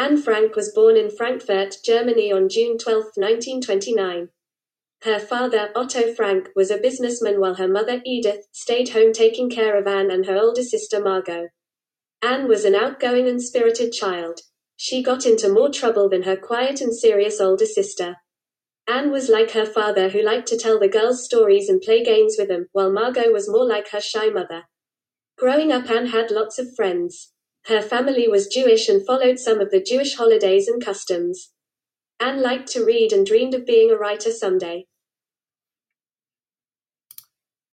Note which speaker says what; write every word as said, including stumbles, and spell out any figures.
Speaker 1: Anne Frank was born in Frankfurt, Germany on June twelfth, nineteen twenty-nine. Her father, Otto Frank, was a businessman while her mother, Edith, stayed home taking care of Anne and her older sister Margot. Anne was an outgoing and spirited child. She got into more trouble than her quiet and serious older sister. Anne was like her father, who liked to tell the girls stories and play games with them, while Margot was more like her shy mother. Growing up, Anne had lots of friends. Her family was Jewish and followed some of the Jewish holidays and customs. Anne liked to read and dreamed of being a writer someday.